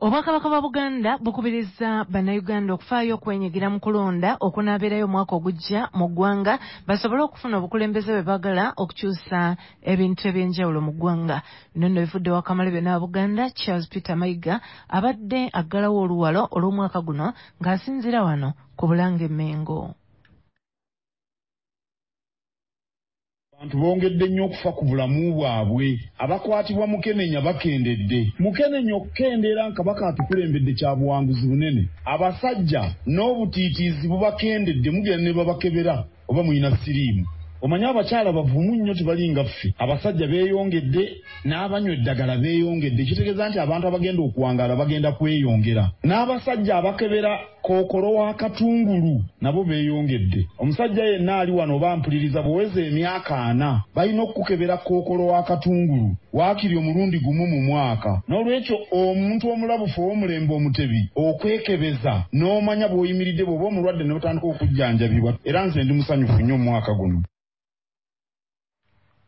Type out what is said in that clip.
Obwakabaka bwa Buganda bukubiriza bannayuganda okufaayo okwenyigira mu kulonda okunaabirayo omwaka ogujja mu ggwanga basobole okufuna obukulembeze bwe baagala okukyusa ebintu eby'enjawulo mu ggwanga. Bino nno bivudde wa Kamalabyonna wa Buganda Charles Peter Mayiga abadde aggalawo oluwalo olw'omwaka guno ng'asinziira wano ku Bulange Mengo. Abantu bongedde nnyo okufa ku bulamu bwabwe. Abakwatibwa Mukenenya bakendedde. Mukenenya okukendeera Kabaka atukulembedde kya buwanguzi bunene. Abasajja n'obutiitiizi bubakendedde mugenda ne babakebera oba muyina siriimu. Omanya abakyala bavumu nnyo tebalinga ffe. Abasajja beeyongedde n'abanywa eddagala beeyongedde. Kitegeeza nti abantu abagenda okuwangaala bagenda kweyongera. N'abasajja abakebera kookolo wa katungulu nabo beeyongedde. Omusajja yenna ali wano oba mpuliriza buweze emyaka 4 balina okukebera kookolo wa katungulu waakiri omulundi gumu mu mwaka. N'olwekyo omuntu omulabufu ow'omulembe omutebi okwekebeza n'omanya bw'oyimiridde bw'oba omulwadde ne batandika okujjanjabibwa. Era nze ndi musanyufu nnyo mu mwaka guno.